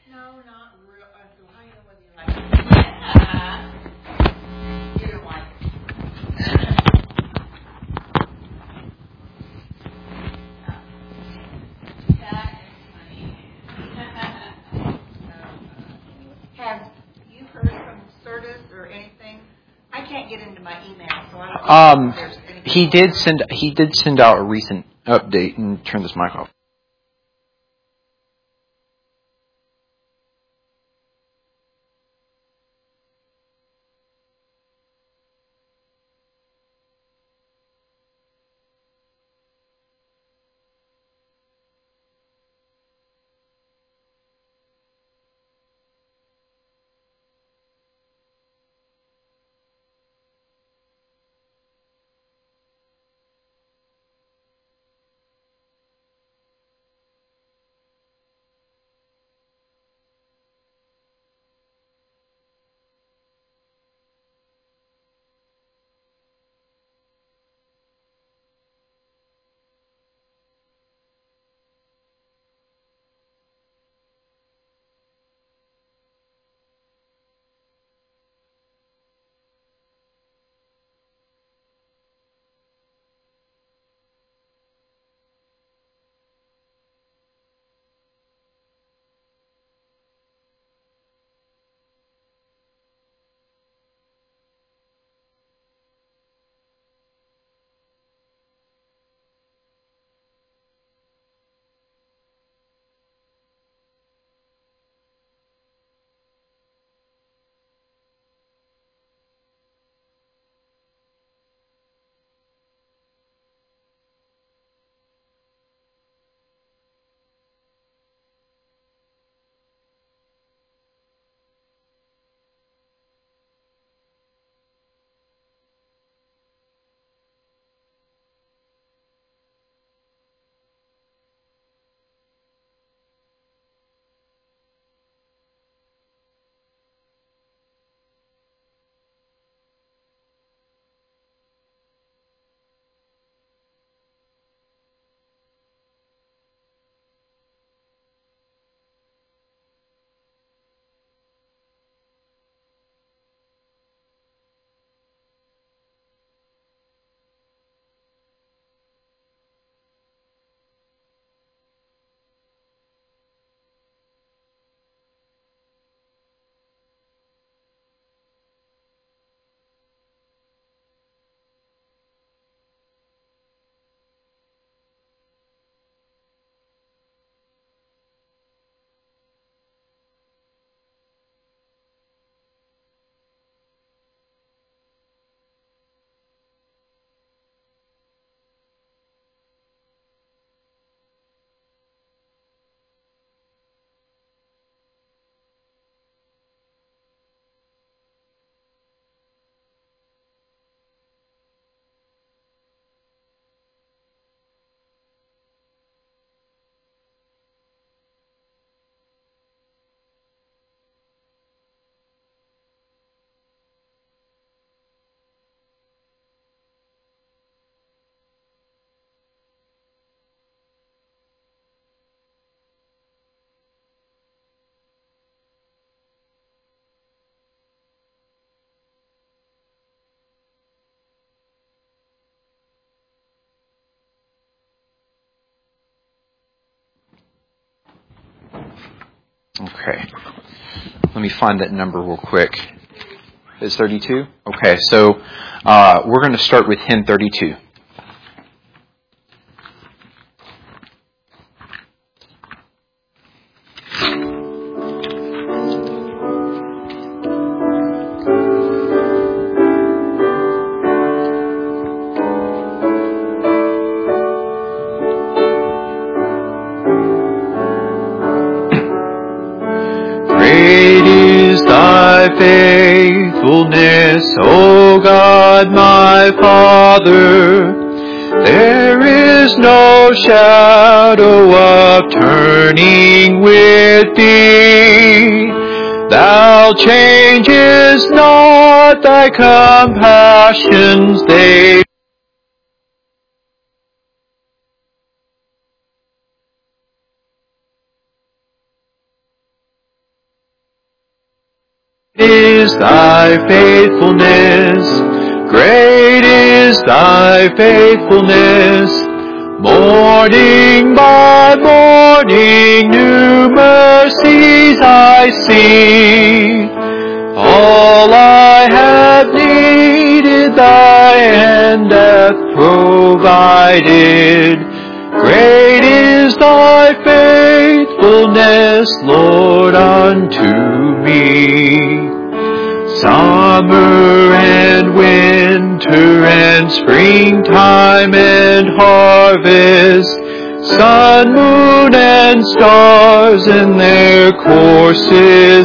No, not real. So how you know whether you like it? You don't like it. That is funny. Have you heard from Certus or anything? I can't get into my email, so I don't know if there's anything. He did send out a recent update, and turn this mic off. Okay. Let me find that number real quick. It's 32? Okay, so we're going to start with hymn 32. Faithfulness, O God, my Father, there is no shadow of turning with thee. Thou changest not, thy compassions they is thy faithfulness. Great is thy faithfulness. Morning by morning new mercies I see. All I have needed thy hand hath provided. Great is thy faithfulness, Lord, unto me. Summer and winter and springtime and harvest, sun, moon, and stars in their courses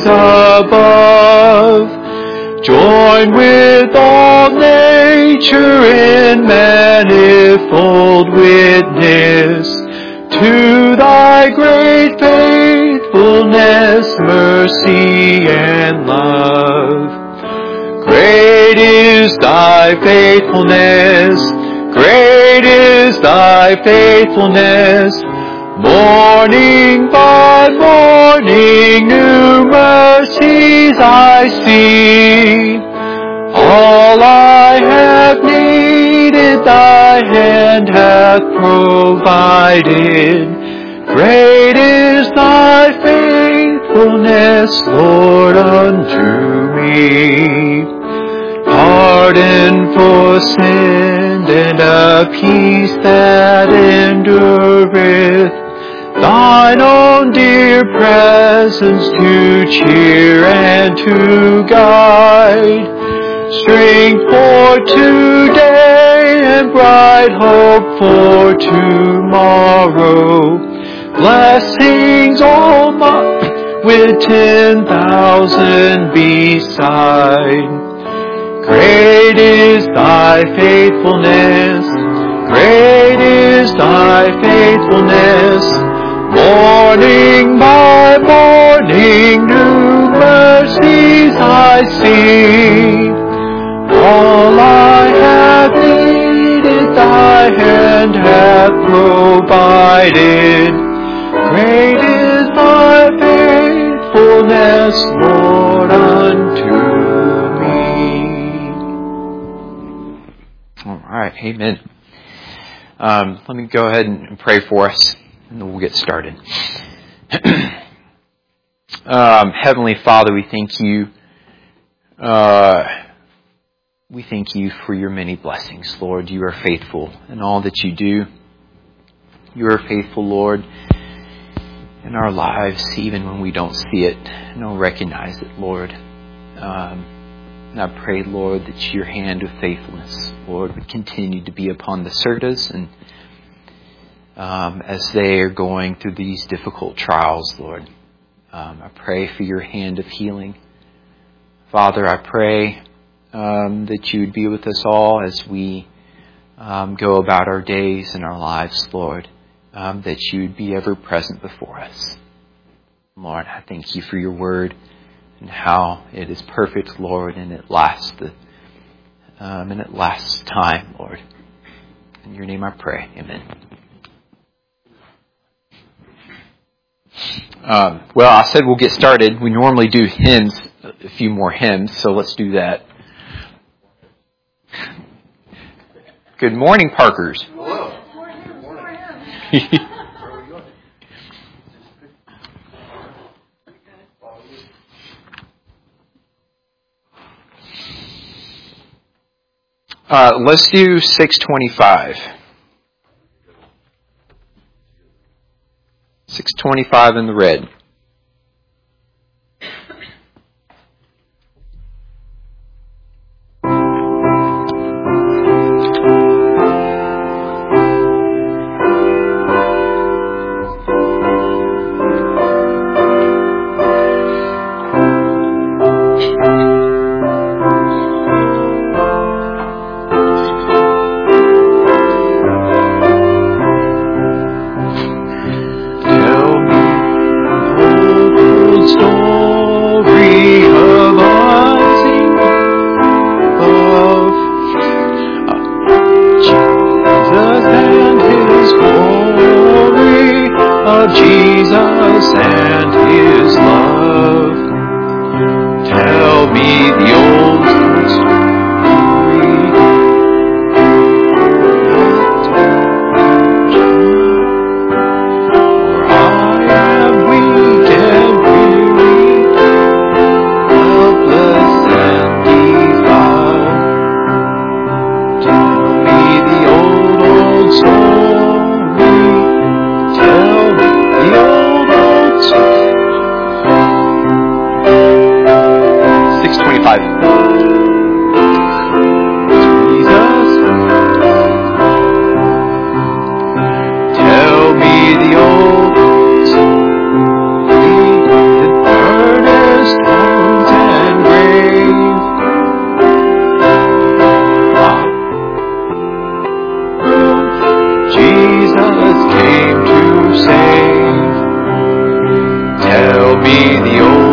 above, join with all nature in manifold witness to thy great faithfulness, mercy, and love. Great is thy faithfulness, great is thy faithfulness. Morning by morning new mercies I see. All I have needed thy hand hath provided. Great is thy faithfulness, Lord, unto me. Pardon for sin and a peace that endureth, thine own dear presence to cheer and to guide, strength for today and bright hope for tomorrow, blessings all mine with 10,000 beside. Great is thy faithfulness, great is thy faithfulness. Morning by morning new mercies I see. All I have needed thy hand hath provided. Great is thy faithfulness, Lord, unto me. All right, amen. Let me go ahead and pray for us, and then we'll get started. Heavenly Father, we thank you. We thank you for your many blessings, Lord. You are faithful in all that you do. You are faithful, Lord, in our lives, even when we don't see it and don't recognize it, Lord. And I pray, Lord, that your hand of faithfulness, Lord, would continue to be upon the Sertas, and as they are going through these difficult trials, Lord. I pray for your hand of healing. Father, I pray that you would be with us all as we go about our days and our lives, Lord, that you would be ever present before us. Lord, I thank you for your word and how it is perfect, Lord, and it lasts time, Lord. In your name I pray. Amen. Well, I said we'll get started. We normally do hymns, a few more hymns, so let's do that. Good morning, Parkers. Hello. Good morning. Let's do 625. 625 in the red. Jesus and his love. Tell tell me the old story. For I am weak and weary, helpless and defiled. Tell me the old story. Tell me the old story. 6:25. Jesus, tell me the old story, the furnace, thorns, and grave. Jesus came to save. Tell me the old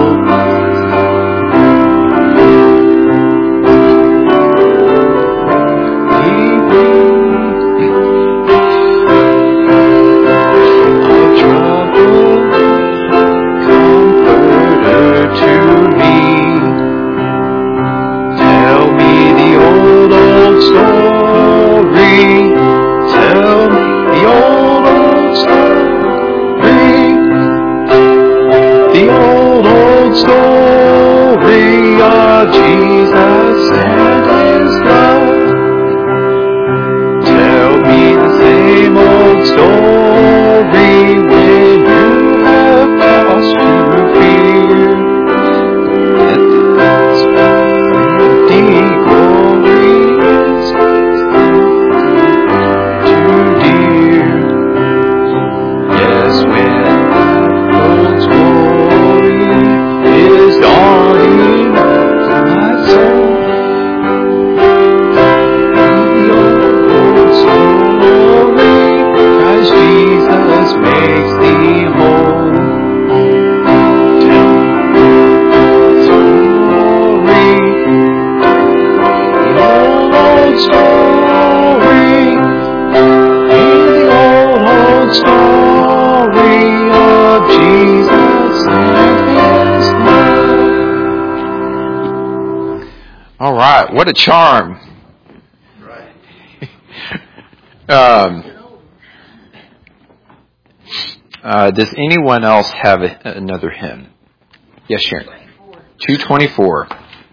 what a charm. Does anyone else have another hymn? Yes, Sharon. 224.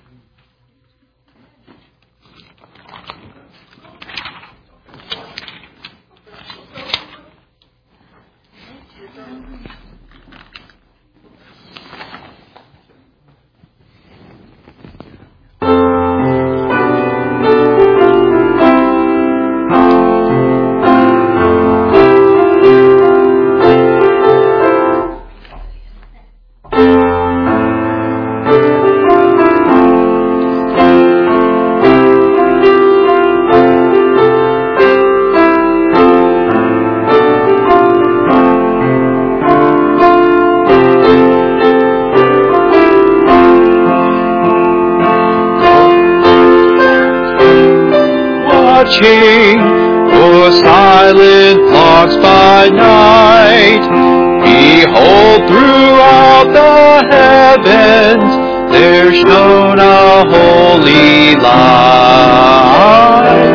For silent flocks by night, behold, throughout the heavens there shone a holy light.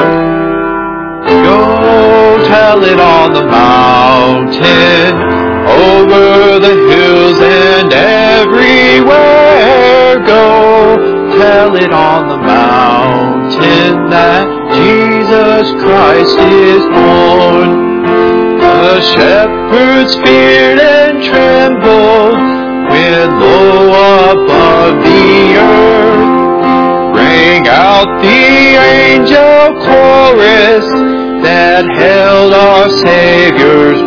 Go tell it on the mountain, over the hills and everywhere. Go tell it on the mountain that Jesus Christ is born. The shepherds feared and trembled when low above the earth rang out the angel chorus that hailed our Savior's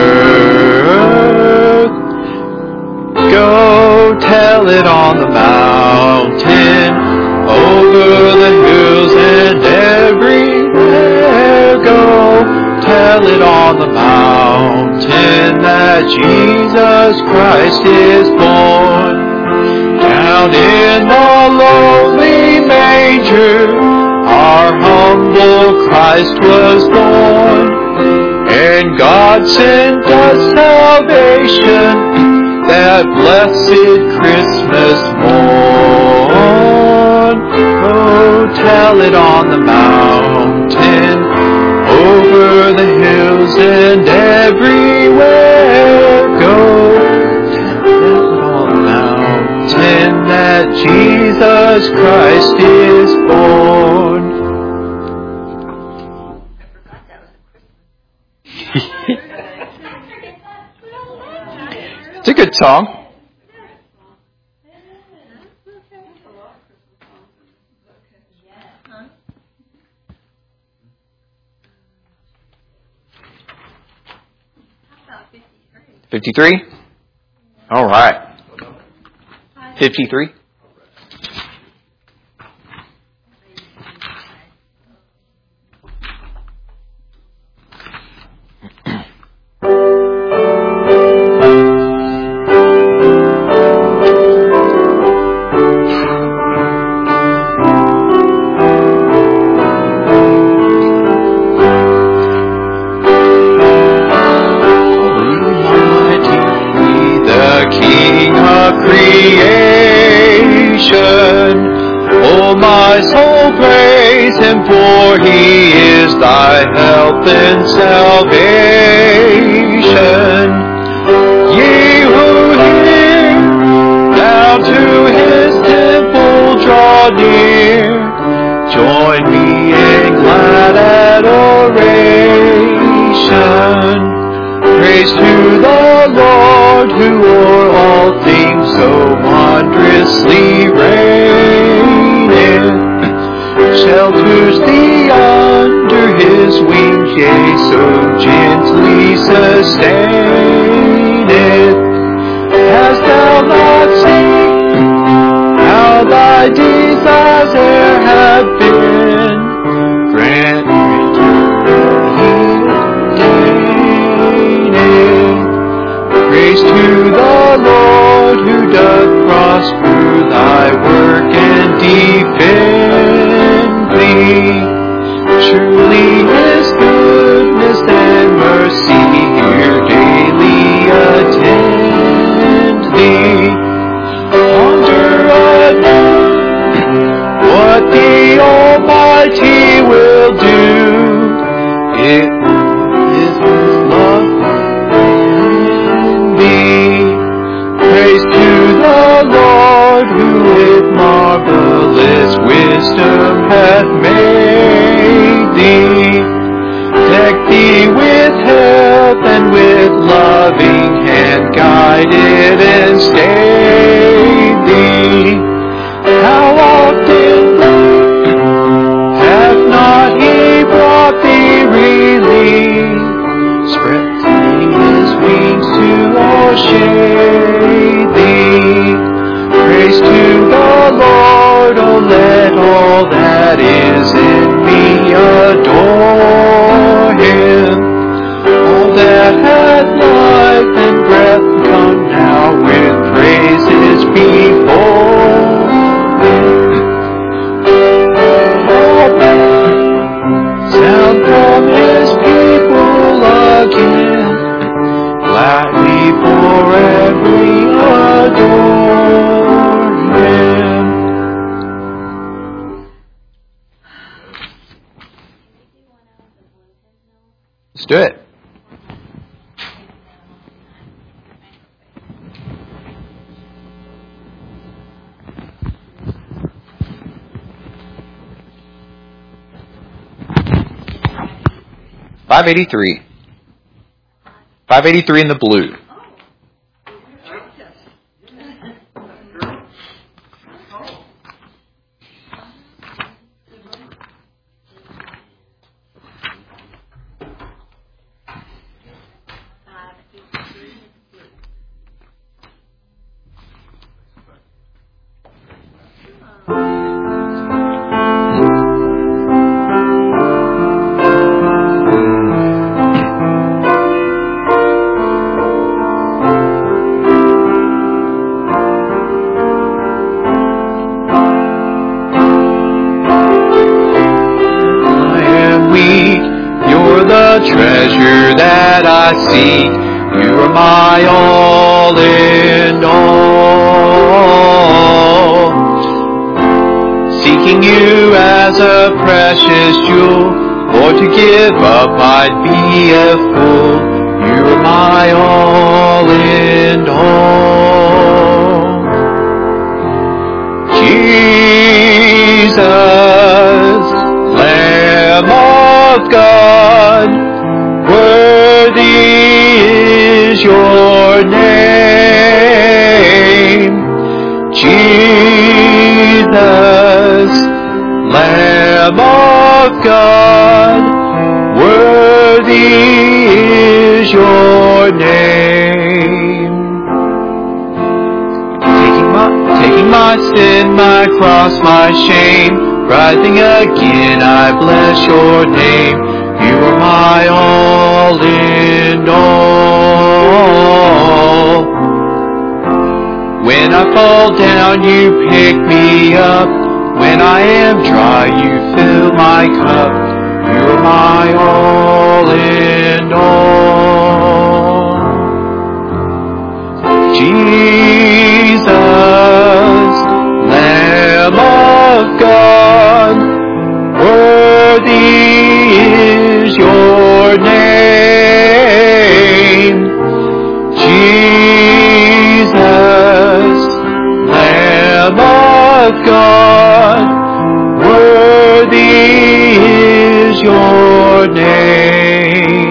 birth. Go tell it on the mountain, over the hills and everywhere. Go tell it on the mountain that Jesus Christ is born. Down in the lowly manger, our humble Christ was born. And God sent us salvation that blessed Christmas morn. tell it on the mountain, over the hills and everywhere. Go tell it on the mountain that Jesus Christ is born. It's a good song. $53? All right. 53? My soul praise Him, for He is thy help and salvation. Ye who hear, down to His temple draw near. Join me in glad adoration. Praise to the Lord, who o'er all things so wondrously reigneth. Shelters thee under His wings, yea, so gently sustaineth. Hast thou not seen how thy desires e'er have been? Grant me praise to the Lord, who doth prosper thy work and defend thee. Truly His goodness and mercy here daily attend thee. Ponder anew what the Almighty will do. It is His love in thee. Praise to the Lord, who with marvelous wisdom hath made thee. Deck thee with health and with loving hand guided and stayed thee. How often hath not He brought thee relief? Spread thee His wings to all shade thee. Praise to the Lord, oh let all that is in me adore Him. All that hath life and breath, come now with praises before Him. Sound from His people again, gladly forever adore Him. Let's do it. $583. $583 in the blue. Treasure that I seek, you are my all in all. Seeking you as precious jewel. Lord, to give up I'd be a fool. You are my all in all. Jesus, Lamb of God, worthy is your name. Jesus, Lamb of God, worthy is your name. Taking my sin, my cross, my shame, rising again, I bless your name. You are my all in all. When I fall down, you pick me up. When I am dry, you fill my cup. You are my all in all. Jesus, Lamb of God, worthy is your name. Jesus, Lamb of God, worthy is your name.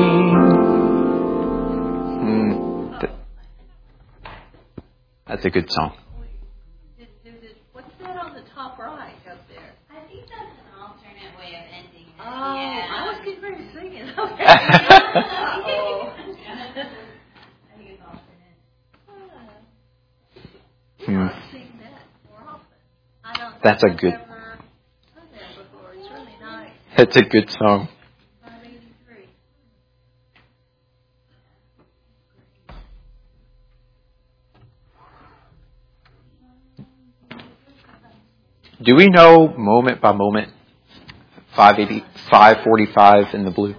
That's a good song. What's that on the top right up there? I think that's an alternate way of ending it. Oh, yeah. I was getting ready to sing it. I Okay. think it's alternate. I sing that more often. I don't think That's a I've good- ever done that before. It's really nice. That's a good song. 583. Do we know moment by moment 545 in the blue?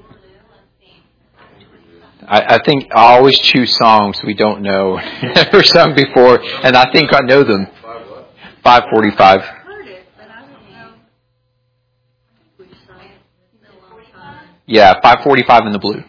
I think I always choose songs we don't know, never sung before, and I think I know them. 545. I've heard it, but I don't know. We've sung it in a long time. Yeah, 545 in the blue.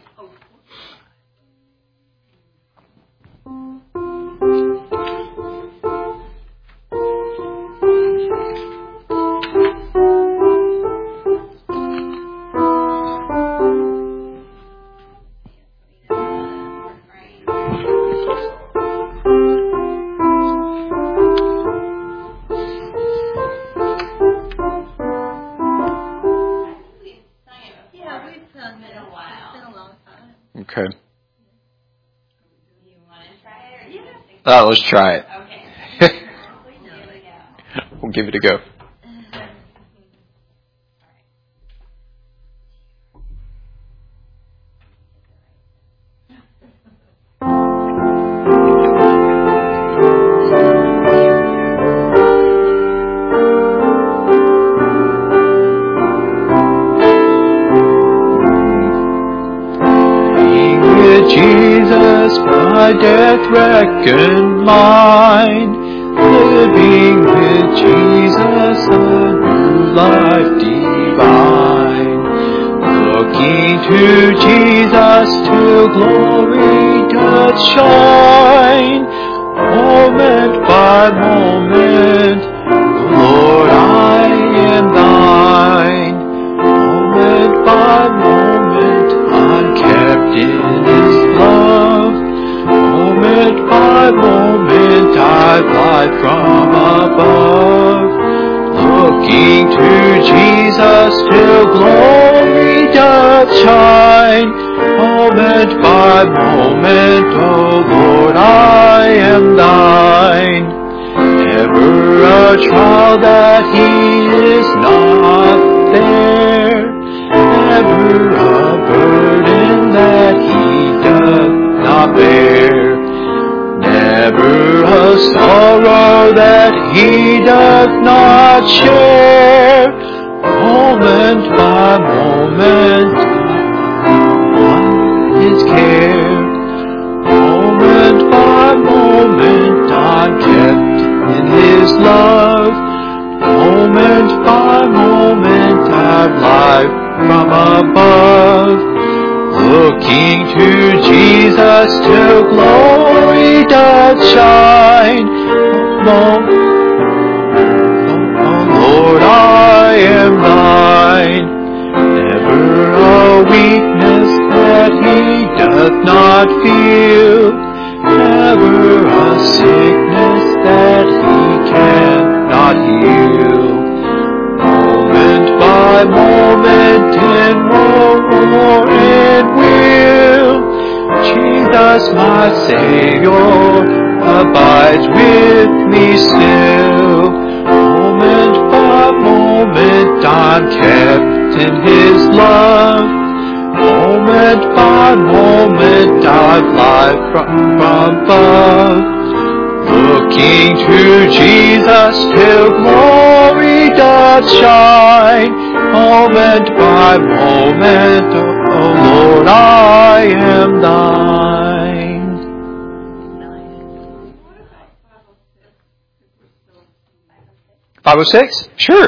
Yeah, we've sung it a while. It's been a long time. Okay. You want to try it or you want to sing? Let's try it. Okay. We know it. We'll give it a go. Jesus, my death reckoned mine. Living with Jesus, a new life divine. Looking to Jesus till glory doth shine. Moment by moment, Lord, I am thine. Moment by moment, I'm kept in His love. Moment by moment, I fly from above. Looking to Jesus till glory doth shine. Moment by moment, oh Lord, I am thine. Never a trial that He is not there. Never a burden that He doth not bear. Never a sorrow that He doth not share. Moment by moment, on His care. Moment by moment, I'm kept in His love. Moment by moment, above. Looking to Jesus till glory doth shine. Oh, Lord, I am thine. Never a weakness that he doth not feel. Never a sickness that he cannot heal. Moment by moment in war and will, Jesus my Savior abides with me still. Moment by moment I'm kept in his love. Moment by moment I fly from above. Looking to Jesus till glory doth shine. Moment by moment, oh Lord, I am thine. 506? Sure.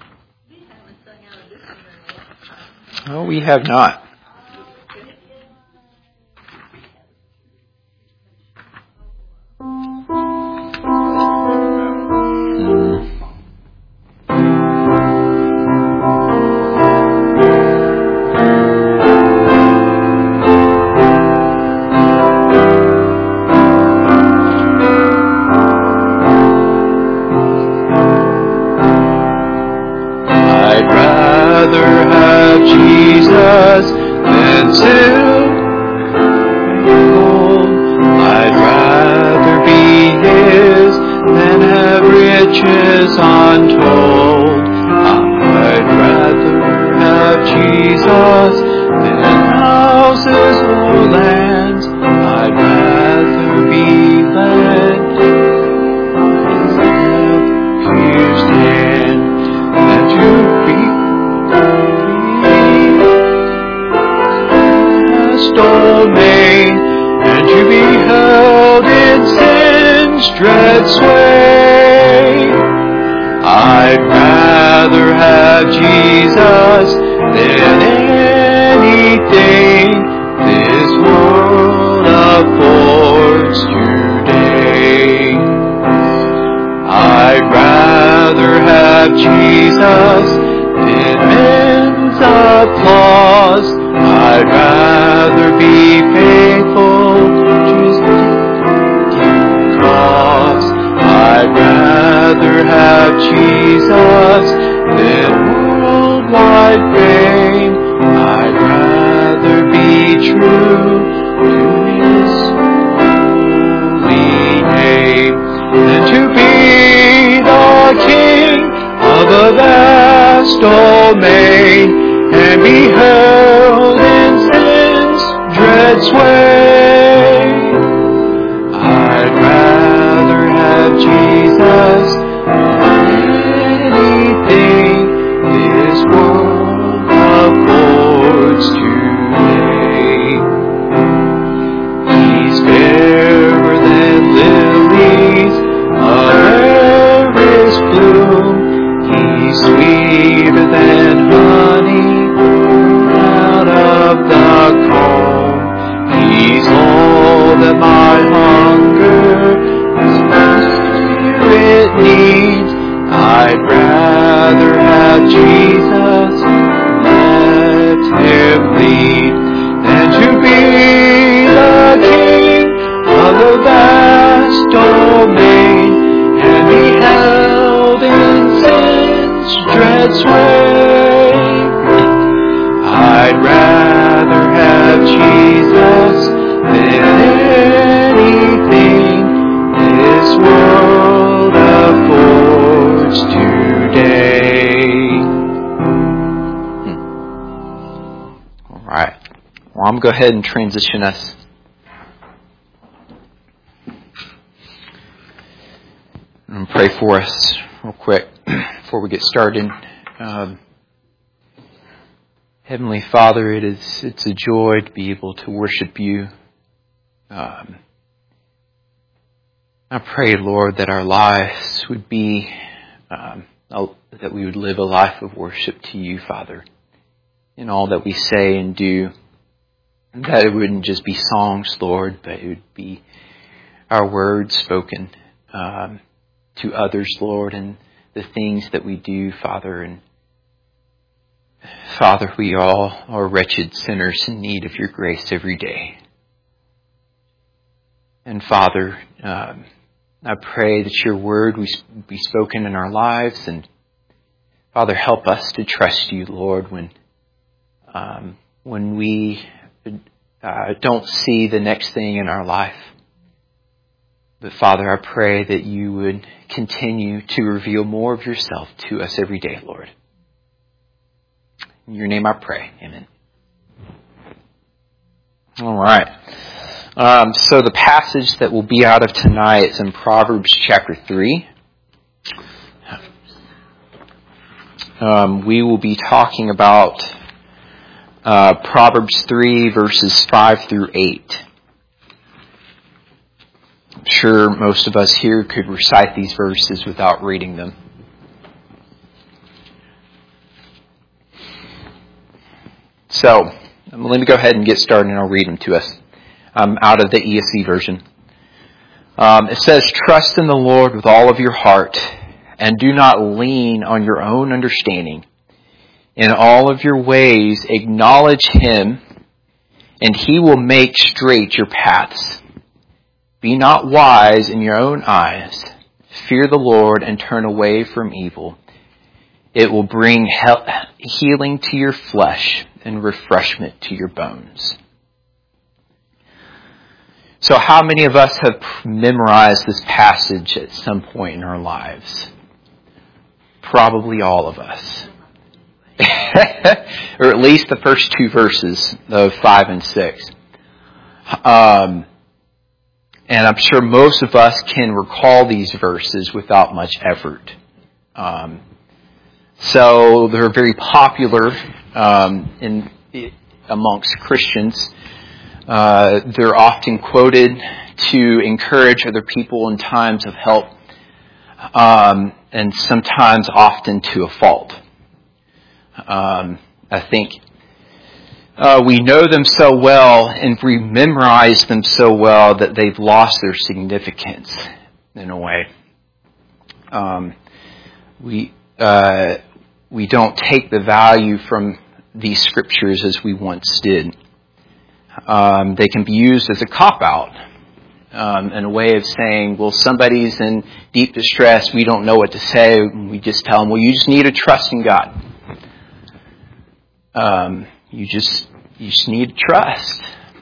No, we have not. Jesus than silver and gold. I'd rather be his than have riches untold. I'd rather have Jesus than houses or lands. I'd rather be led by his pierced hand than to be domain, and to be held in sin's dread sway. I'd rather have Jesus than anything this world affords today. I'd rather have Jesus than men's applause. I'd rather be faithful to his cross. I'd rather have Jesus than worldwide fame. I'd rather be true to his holy name than to be the king of a vast domain and be held in sin's dread sway. I'd rather have Jesus than anything this world affords today. He's fairer than lilies of rarest bloom. He's sweeter than honey out of the comb. He's all that my hunger spirit needs. I'd rather have Jesus, let him lead, than to be the king of the vast domain and be held in sin's dread sway. I'd rather have Jesus than anything this world affords today. All right. Well, I'm going to go ahead and transition us. I'm going to pray for us real quick before we get started. Heavenly Father, it's a joy to be able to worship you. I pray, Lord, that our lives would be, that we would live a life of worship to you, Father. in all that we say and do. That it wouldn't just be songs, Lord, but it would be our words spoken to others, Lord, and the things that we do, Father. And Father, we all are wretched sinners in need of your grace every day. And Father, I pray that your word will be spoken in our lives. And Father, help us to trust you, Lord, when we don't see the next thing in our life. But Father, I pray that you would continue to reveal more of yourself to us every day, Lord. In your name I pray. Amen. All right. So the passage that will be out of tonight is in Proverbs chapter 3. We will be talking about Proverbs 3 verses 5 through 8. I'm sure most of us here could recite these verses without reading them. So, let me go ahead and get started and I'll read them to us out of the ESV version. It says, "Trust in the Lord with all of your heart and do not lean on your own understanding. In all of your ways acknowledge him and he will make straight your paths. Be not wise in your own eyes. Fear the Lord and turn away from evil. It will bring healing to your flesh and refreshment to your bones." So how many of us have memorized this passage at some point in our lives? Probably all of us. Or at least the first two verses of 5 and 6. And I'm sure most of us can recall these verses without much effort. So they're very popular amongst Christians. They're often quoted to encourage other people in times of help, and sometimes often to a fault. I think we know them so well and we memorize them so well that they've lost their significance in a way. We don't take the value from these scriptures as we once did. They can be used as a cop-out, in a way of saying, well, somebody's in deep distress, we don't know what to say, and we just tell them, well, you just need to trust in God. You just need to trust.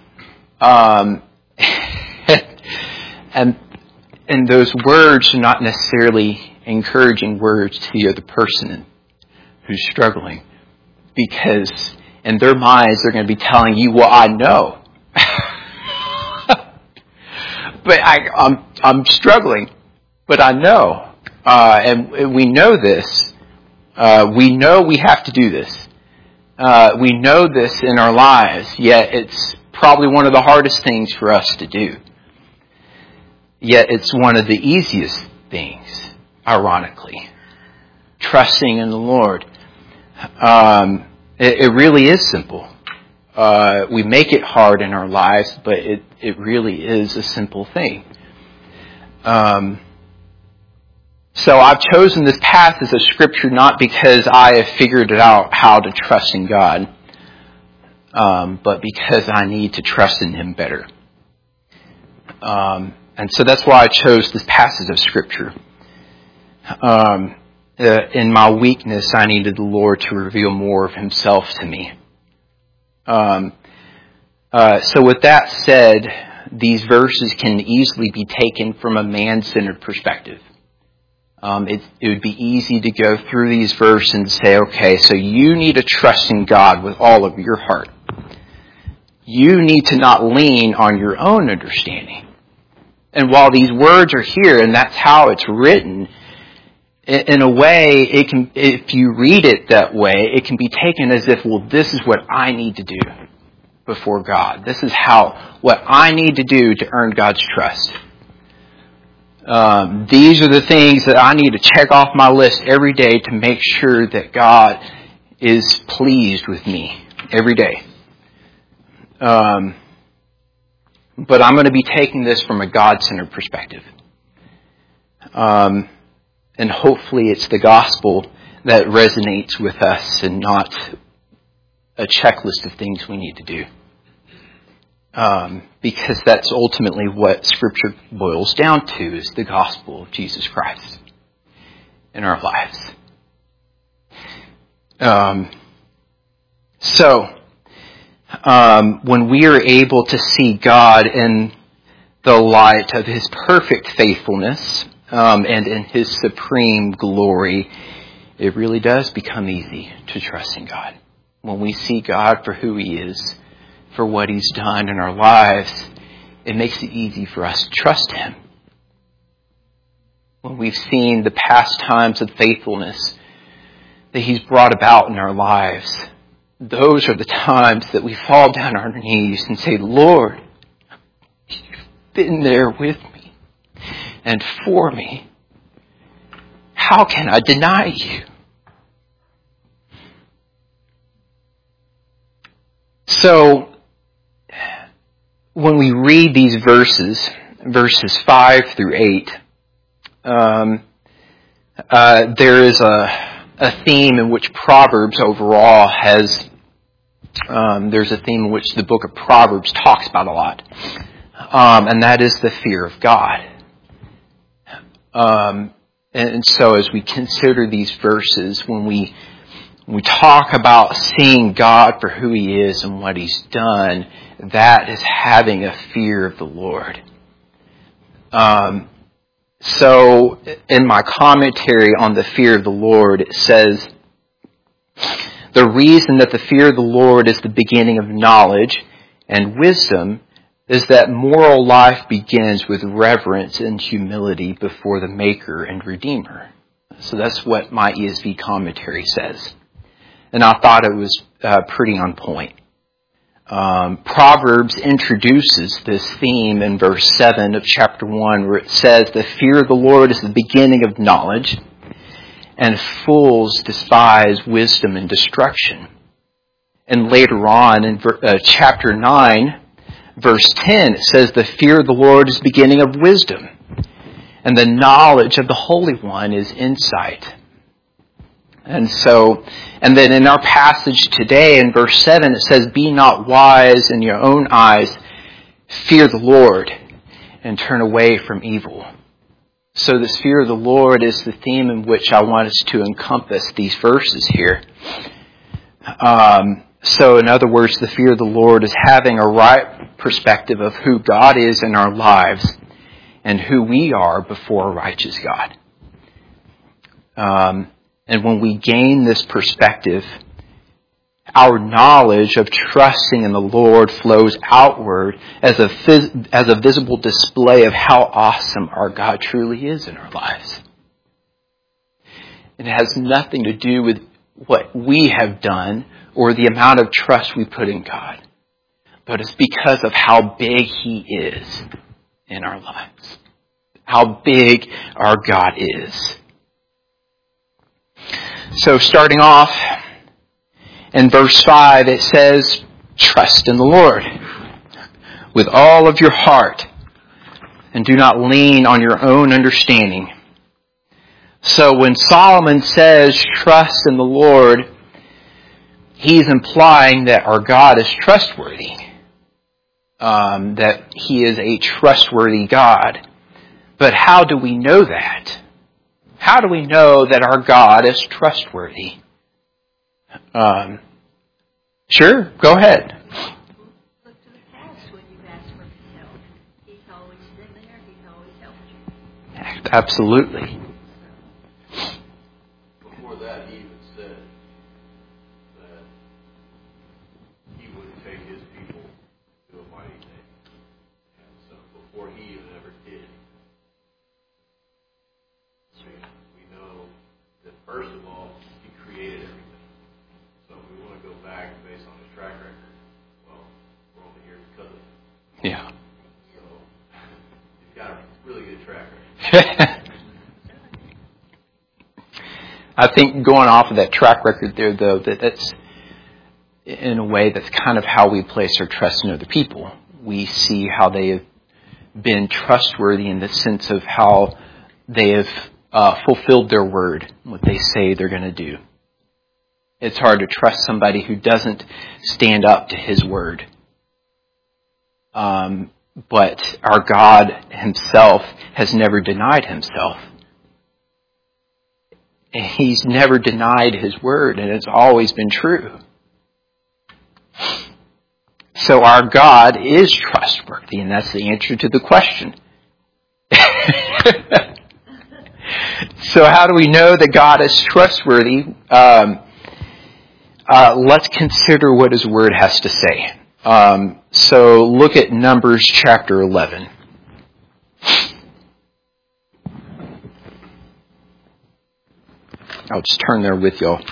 And those words are not necessarily encouraging words to the other person who's struggling, because in their minds they're going to be telling you, well, I know. But I'm struggling, but I know. And we know this. We know we have to do this. We know this in our lives, yet it's probably one of the hardest things for us to do. Yet it's one of the easiest things, ironically. Trusting in the Lord. It really is simple. We make it hard in our lives, but it really is a simple thing. So I've chosen this passage of Scripture not because I have figured it out how to trust in God, but because I need to trust in Him better. And so that's why I chose this passage of Scripture. In my weakness, I needed the Lord to reveal more of Himself to me. So with that said, these verses can easily be taken from a man-centered perspective. It would be easy to go through these verses and say, okay, so you need to trust in God with all of your heart. You need to not lean on your own understanding. And while these words are here, and that's how it's written, in a way, it can, if you read it that way, it can be taken as if, well, this is what I need to do before God. This is what I need to do to earn God's trust. These are the things that I need to check off my list every day to make sure that God is pleased with me. every day. But I'm going to be taking this from a God-centered perspective. And hopefully it's the gospel that resonates with us and not a checklist of things we need to do. Because that's ultimately what Scripture boils down to, is the gospel of Jesus Christ in our lives. When we are able to see God in the light of His perfect faithfulness and in His supreme glory, it really does become easy to trust in God. When we see God for who He is, for what He's done in our lives, it makes it easy for us to trust Him. When we've seen the past times of faithfulness that He's brought about in our lives, those are the times that we fall down on our knees and say, Lord, You've been there with me and for me. How can I deny You? So, when we read these verses 5 through 8, there is a theme in which Proverbs overall has, there's a theme in which the book of Proverbs talks about a lot. And that is the fear of God. And so as we consider these verses, when we talk about seeing God for who He is and what He's done, that is having a fear of the Lord. So in my commentary on the fear of the Lord, it says, the reason that the fear of the Lord is the beginning of knowledge and wisdom is that moral life begins with reverence and humility before the Maker and Redeemer. So that's what my ESV commentary says. And I thought it was pretty on point. Proverbs introduces this theme in verse 7 of chapter 1, where it says, the fear of the Lord is the beginning of knowledge, and fools despise wisdom and destruction. And later on in chapter 9, verse 10, it says, the fear of the Lord is the beginning of wisdom, and the knowledge of the Holy One is insight. And then in our passage today in verse 7, it says, be not wise in your own eyes, fear the Lord, and turn away from evil. So this fear of the Lord is the theme in which I want us to encompass these verses here. So in other words, the fear of the Lord is having a right perspective of who God is in our lives and who we are before a righteous God. And when we gain this perspective, our knowledge of trusting in the Lord flows outward as a visible display of how awesome our God truly is in our lives. It has nothing to do with what we have done or the amount of trust we put in God, but it's because of how big He is in our lives, how big our God is. So starting off in verse 5, it says, trust in the Lord with all of your heart and do not lean on your own understanding. So when Solomon says trust in the Lord, he's implying that our God is trustworthy, that He is a trustworthy God. But how do we know that? How do we know that our God is trustworthy? Sure, go ahead. Look to the past when you've asked for His help. He's always been there. He's always helped you. Absolutely. Before that, He even said that He would take His people to a mighty thing. And so before He even ever did, we know that first of all, He created everything. So if we want to go back based on His track record, well, we're only here because of it. Yeah. So He's got a really good track record. I think going off of that track record there, though, in a way that's kind of how we place our trust in other people. We see how they have been trustworthy in the sense of how they have fulfilled their word, what they say they're going to do. It's hard to trust somebody who doesn't stand up to his word. But our God himself has never denied himself. He's never denied his word, and it's always been true. So our God is trustworthy, and that's the answer to the question. So how do we know that God is trustworthy? Let's consider what his word has to say. So look at Numbers chapter 11. I'll just turn there with y'all.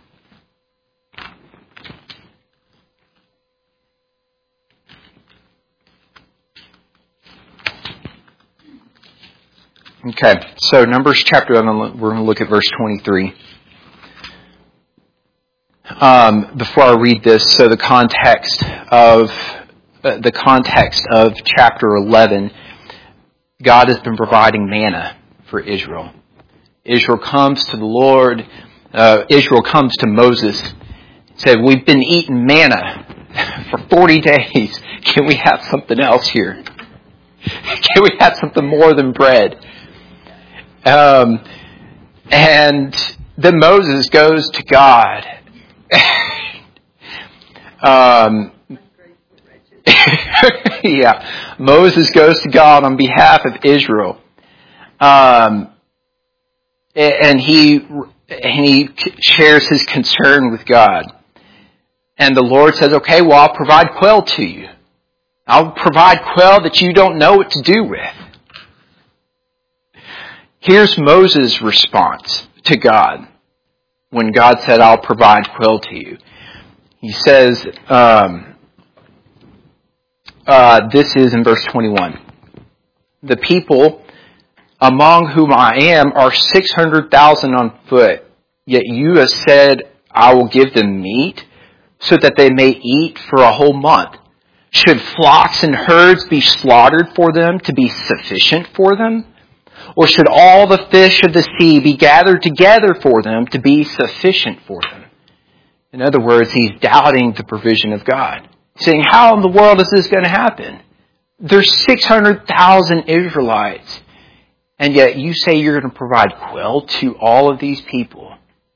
Okay, so Numbers chapter 11, we're going to look at verse 23. Before I read this, so the context of chapter 11, God has been providing manna for Israel. Israel comes to the Lord. Israel comes to Moses and said, "We've been eating manna for 40 days. Can we have something else here? Can we have something more than bread?" And then Moses goes to God. Yeah, Moses goes to God on behalf of Israel, and he shares his concern with God. And the Lord says, "Okay, well, I'll provide quail to you. I'll provide quail that you don't know what to do with." Here's Moses' response to God when God said, "I'll provide quail to you." He says, this is in verse 21. "The people among whom I am are 600,000 on foot. Yet you have said, I will give them meat so that they may eat for a whole month. Should flocks and herds be slaughtered for them to be sufficient for them? Or should all the fish of the sea be gathered together for them to be sufficient for them?" In other words, he's doubting the provision of God. Saying, how in the world is this going to happen? There's 600,000 Israelites. And yet you say you're going to provide quail to all of these people.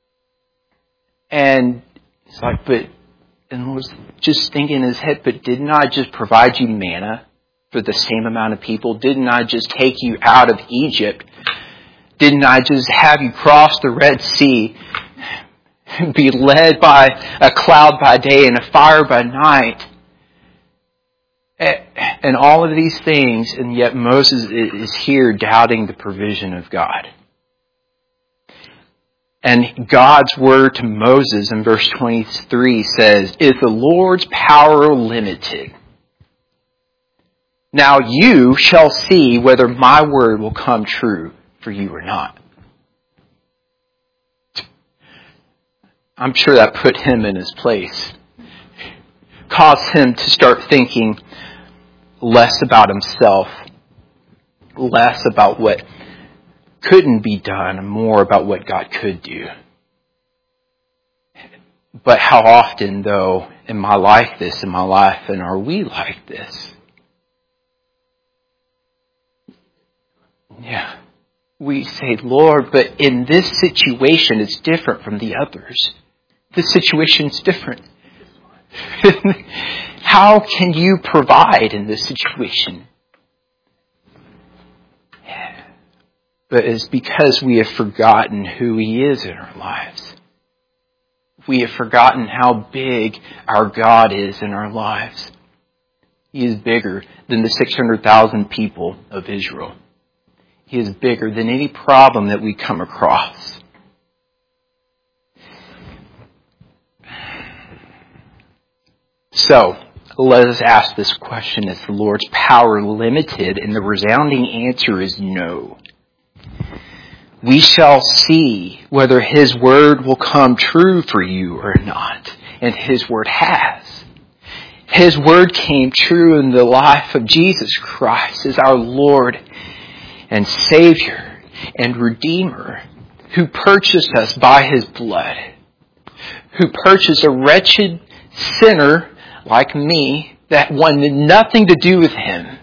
And it's like, and was just thinking in his head, but didn't I just provide you manna for the same amount of people? Didn't I just take you out of Egypt? Didn't I just have you cross the Red Sea, be led by a cloud by day and a fire by night? And all of these things, and yet Moses is here doubting the provision of God. And God's word to Moses in verse 23 says, "Is the Lord's power limited? Now you shall see whether my word will come true for you or not." I'm sure that put him in his place. Caused him to start thinking less about himself, less about what couldn't be done, and more about what God could do. But how often, though, am I like this in my life, and are we like this? Yeah. We say, "Lord, but in this situation, it's different from the others. This situation's different. How can you provide in this situation?" But it's because we have forgotten who He is in our lives. We have forgotten how big our God is in our lives. He is bigger than the 600,000 people of Israel. He is bigger than any problem that we come across. So, let us ask this question: is the Lord's power limited? And the resounding answer is no. We shall see whether His word will come true for you or not. And His Word has. His Word came true in the life of Jesus Christ as our Lord and Savior and Redeemer, who purchased us by His blood, who purchased a wretched sinner like me that wanted nothing to do with Him.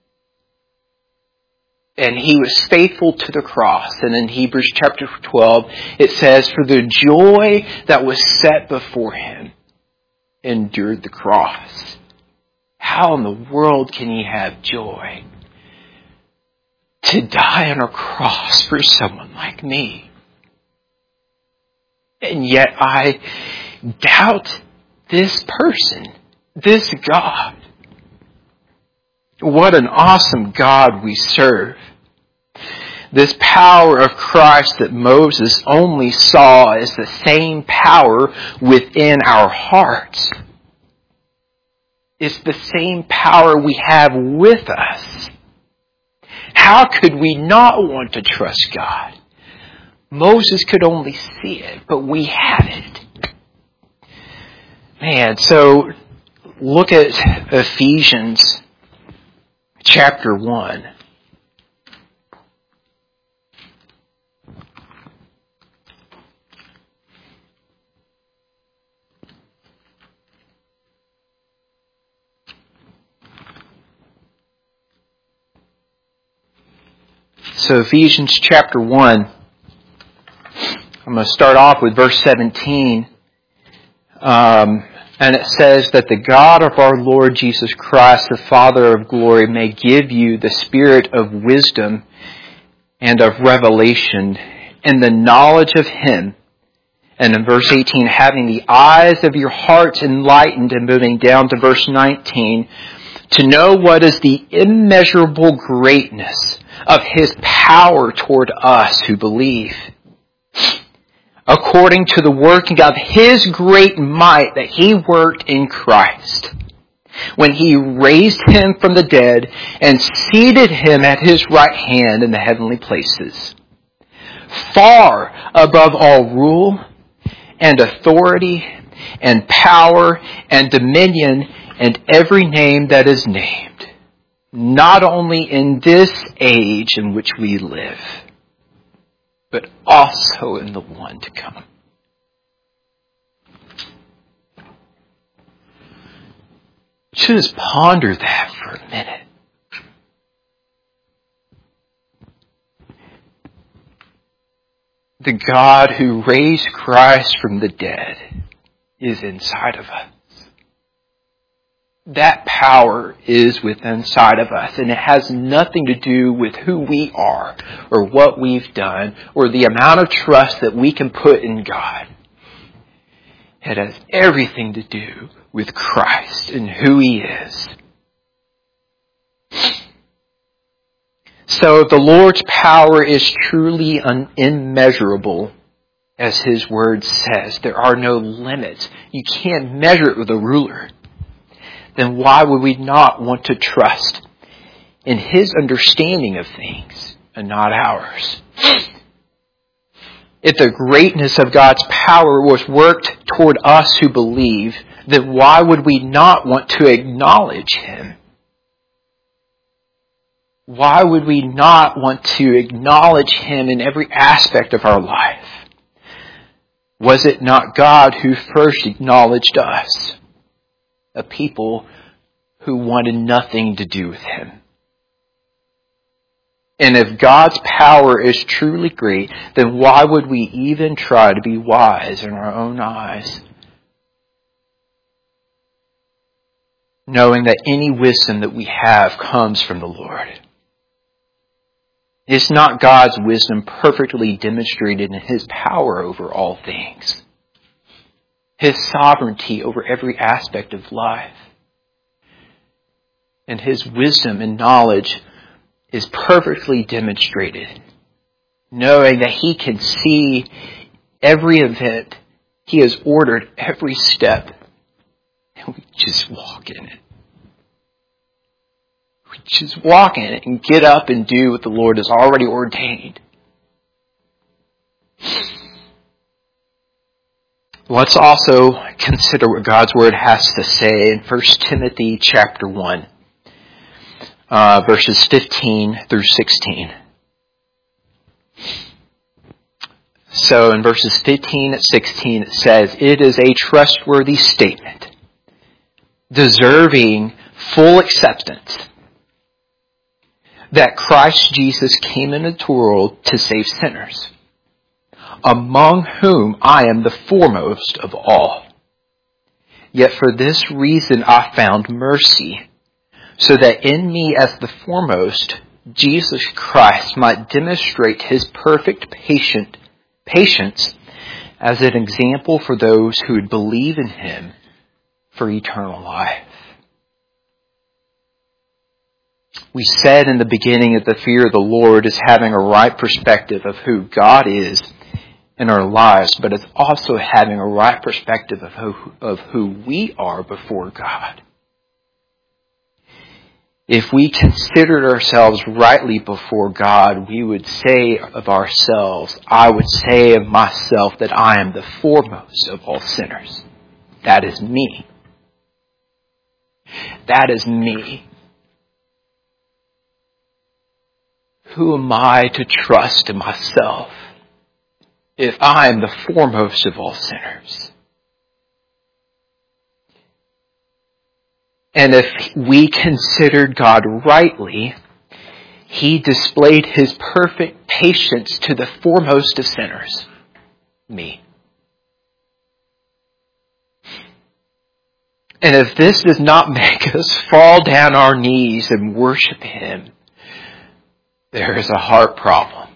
And He was faithful to the cross. And in Hebrews chapter 12, it says, for the joy that was set before Him, endured the cross. How in the world can He have joy to die on a cross for someone like me? And yet I doubt this person, this God. What an awesome God we serve. This power of Christ that Moses only saw is the same power within our hearts. It's the same power we have with us. How could we not want to trust God? Moses could only see it, but we have it. Man, so look at Ephesians chapter 1. So Ephesians chapter 1, I'm going to start off with verse 17. And it says that the God of our Lord Jesus Christ, the Father of glory, may give you the spirit of wisdom and of revelation and the knowledge of Him. And in verse 18, having the eyes of your hearts enlightened, and moving down to verse 19, to know what is the immeasurable greatness of His power toward us who believe, according to the working of His great might that He worked in Christ, when He raised Him from the dead and seated Him at His right hand in the heavenly places, far above all rule and authority and power and dominion and every name that is named, not only in this age in which we live, but also in the one to come. Just ponder that for a minute. The God who raised Christ from the dead is inside of us. That power is within inside of us, and it has nothing to do with who we are or what we've done or the amount of trust that we can put in God. It has everything to do with Christ and who He is. So the Lord's power is truly immeasurable, as His Word says. There are no limits. You can't measure it with a ruler. Then why would we not want to trust in His understanding of things and not ours? If the greatness of God's power was worked toward us who believe, then why would we not want to acknowledge Him? Why would we not want to acknowledge Him in every aspect of our life? Was it not God who first acknowledged us? A people who wanted nothing to do with Him. And if God's power is truly great, then why would we even try to be wise in our own eyes? Knowing that any wisdom that we have comes from the Lord. Is not God's wisdom perfectly demonstrated in His power over all things? His sovereignty over every aspect of life. And His wisdom and knowledge is perfectly demonstrated. Knowing that He can see every event. He has ordered every step. And we just walk in it. We just walk in it and get up and do what the Lord has already ordained. Let's also consider what God's Word has to say in 1 Timothy chapter 1, verses 15 through 16. So in verses 15 and 16 it says, "It is a trustworthy statement, deserving full acceptance, that Christ Jesus came into the world to save sinners, among whom I am the foremost of all. Yet for this reason I found mercy, so that in me as the foremost, Jesus Christ might demonstrate his perfect patience as an example for those who would believe in him for eternal life." We said in the beginning that the fear of the Lord is having a right perspective of who God is in our lives, but it's also having a right perspective of who we are before God. If we considered ourselves rightly before God, we would say of ourselves, I would say of myself that I am the foremost of all sinners. That is me. That is me. Who am I to trust in myself if I am the foremost of all sinners? And if we considered God rightly, he displayed his perfect patience to the foremost of sinners, me. And if this does not make us fall down our knees and worship him, there is a heart problem.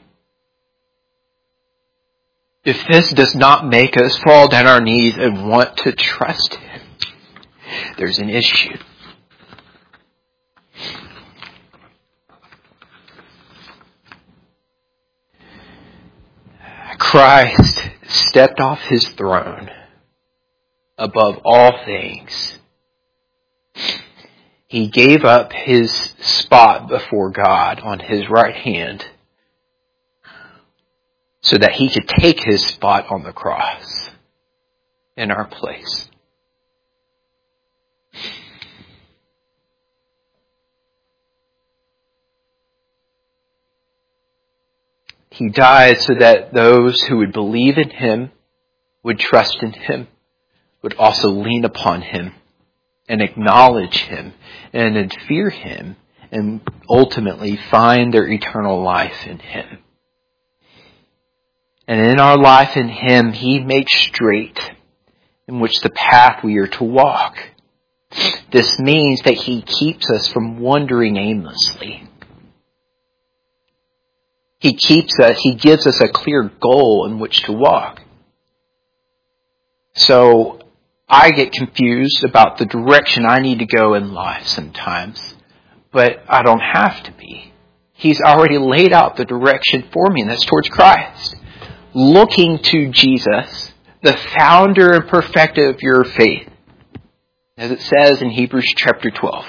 If this does not make us fall down our knees and want to trust him, there's an issue. Christ stepped off his throne above all things. He gave up his spot before God on his right hand so that he could take his spot on the cross in our place. He died so that those who would believe in him, would trust in him, would also lean upon him and acknowledge him and then fear him and ultimately find their eternal life in him. And in our life in him, he makes straight in which the path we are to walk. This means that he keeps us from wandering aimlessly. He gives us a clear goal in which to walk. So I get confused about the direction I need to go in life sometimes, but I don't have to be. He's already laid out the direction for me, and that's towards Christ. Looking to Jesus, the founder and perfecter of your faith, as it says in Hebrews chapter 12.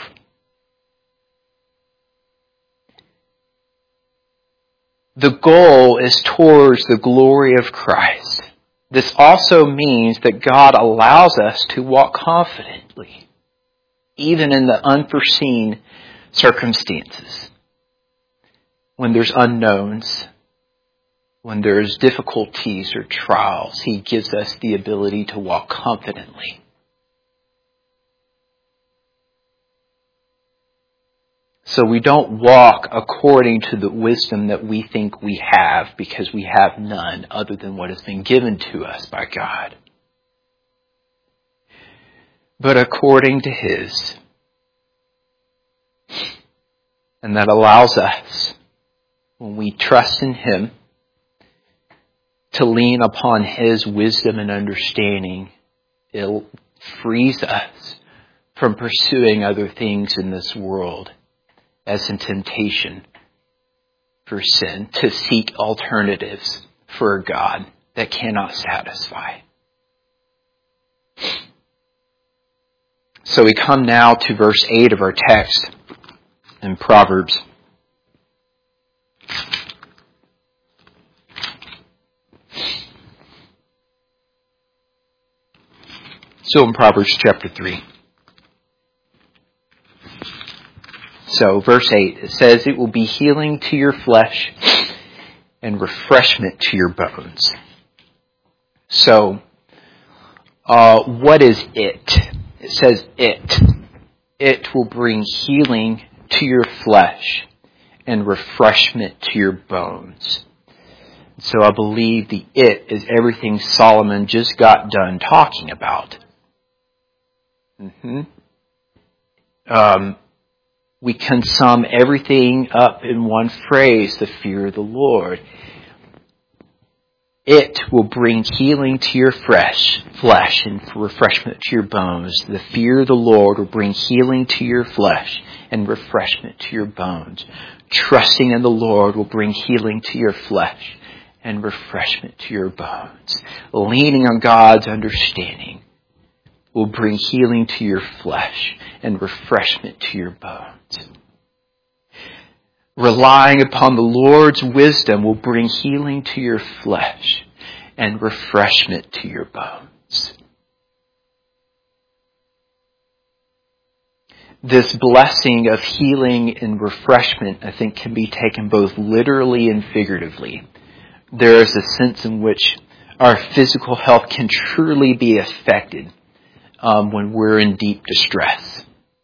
The goal is towards the glory of Christ. This also means that God allows us to walk confidently, even in the unforeseen circumstances. When there's unknowns, when there's difficulties or trials, he gives us the ability to walk confidently. So we don't walk according to the wisdom that we think we have, because we have none other than what has been given to us by God, but according to his. And that allows us, when we trust in him, to lean upon his wisdom and understanding. It frees us from pursuing other things in this world as a temptation for sin, to seek alternatives for a God that cannot satisfy. So we come now to verse 8 of our text in Proverbs. So in Proverbs chapter 3. So verse 8, it says, it will be healing to your flesh and refreshment to your bones. So, what is it? It says it. It will bring healing to your flesh and refreshment to your bones. So I believe the it is everything Solomon just got done talking about. We can sum everything up in one phrase, the fear of the Lord. It will bring healing to your flesh and refreshment to your bones. The fear of the Lord will bring healing to your flesh and refreshment to your bones. Trusting in the Lord will bring healing to your flesh and refreshment to your bones. Leaning on God's understanding will bring healing to your flesh and refreshment to your bones. Relying upon the Lord's wisdom will bring healing to your flesh and refreshment to your bones. This blessing of healing and refreshment, I think, can be taken both literally and figuratively. There is a sense in which our physical health can truly be affected when we're in deep distress.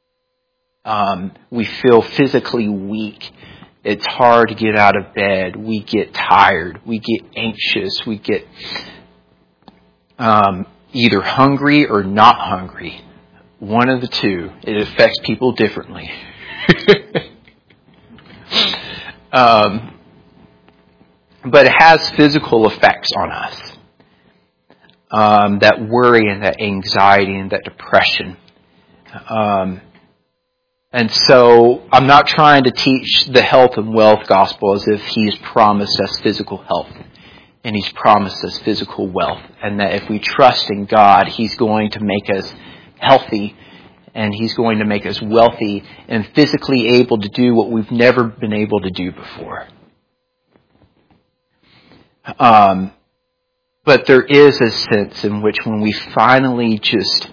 We feel physically weak. It's hard to get out of bed. We get tired. We get anxious. We get either hungry or not hungry. One of the two. It affects people differently. But it has physical effects on us. That worry and that anxiety and that depression. And so I'm not trying to teach the health and wealth gospel as if He's promised us physical health and He's promised us physical wealth. And that if we trust in God, He's going to make us healthy and He's going to make us wealthy and physically able to do what we've never been able to do before. But there is a sense in which when we finally just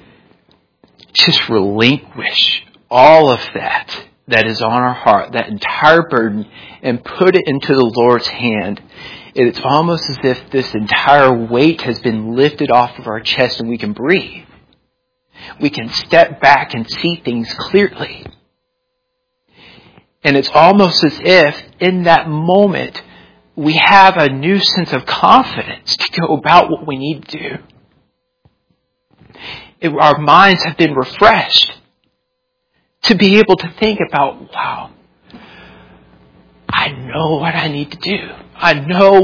relinquish all of that is on our heart, that entire burden, and put it into the Lord's hand, it's almost as if this entire weight has been lifted off of our chest and we can breathe. We can step back and see things clearly. And it's almost as if in that moment we have a new sense of confidence to go about what we need to do. Our minds have been refreshed to be able to think about, wow, I know what I need to do. I know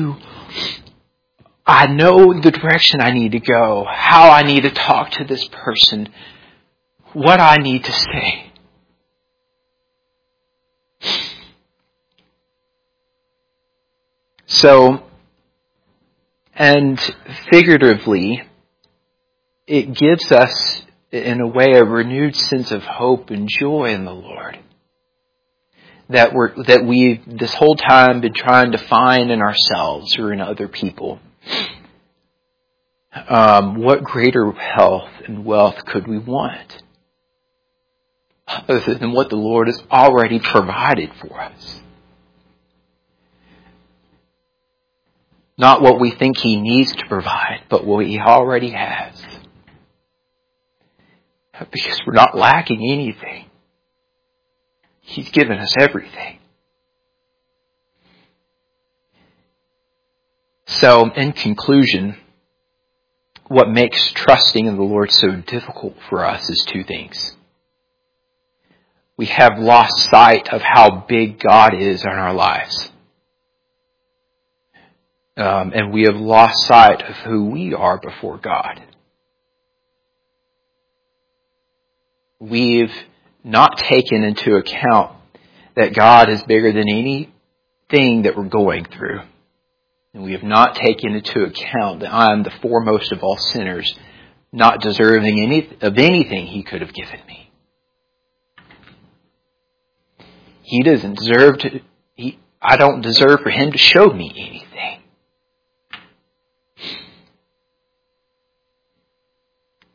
the direction I need to go, how I need to talk to this person, what I need to say. So, and figuratively, it gives us, in a way, a renewed sense of hope and joy in the Lord. That we've this whole time been trying to find in ourselves or in other people. What greater health and wealth could we want other than what the Lord has already provided for us? Not what we think He needs to provide, but what He already has. Because we're not lacking anything. He's given us everything. So, in conclusion, what makes trusting in the Lord so difficult for us is two things. We have lost sight of how big God is in our lives. And we have lost sight of who we are before God. We've not taken into account that God is bigger than anything that we're going through. And we have not taken into account that I am the foremost of all sinners, not deserving of anything He could have given me. He doesn't deserve to. I don't deserve for Him to show me anything.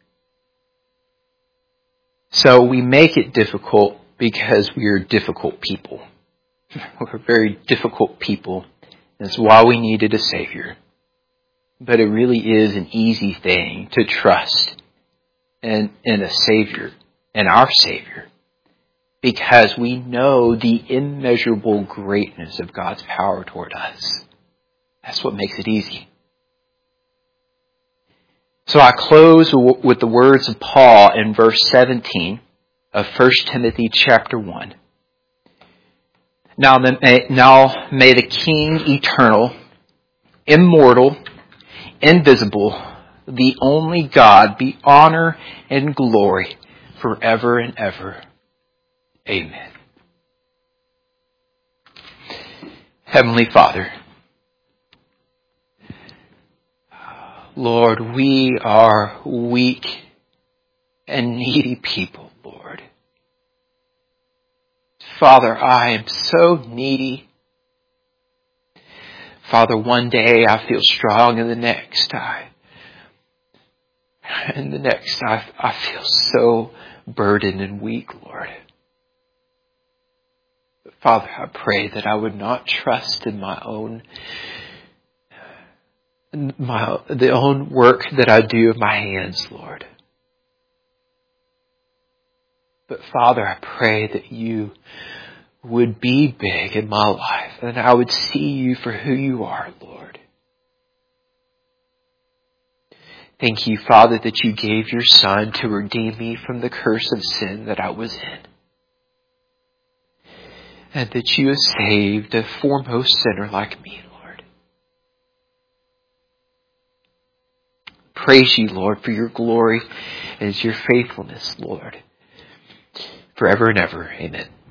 So we make it difficult because we are difficult people. We're very difficult people. That's why we needed a Savior. But it really is an easy thing to trust in a Savior, in our Savior, because we know the immeasurable greatness of God's power toward us. That's what makes it easy. So I close with the words of Paul in verse 17 of 1 Timothy chapter 1. Now may the King eternal, immortal, invisible, the only God, be honor and glory forever and ever. Amen. Heavenly Father, Lord, we are weak and needy people, Lord. Father, I am so needy. Father, one day I feel strong, and the next I feel so burdened and weak, Lord. But Father, I pray that I would not trust in the own work that I do of my hands, Lord. But Father, I pray that you would be big in my life, and I would see you for who you are, Lord. Thank you, Father, that you gave your Son to redeem me from the curse of sin that I was in, and that you have saved a foremost sinner like me, Lord. Praise you, Lord, for your glory and your faithfulness, Lord, forever and ever. Amen.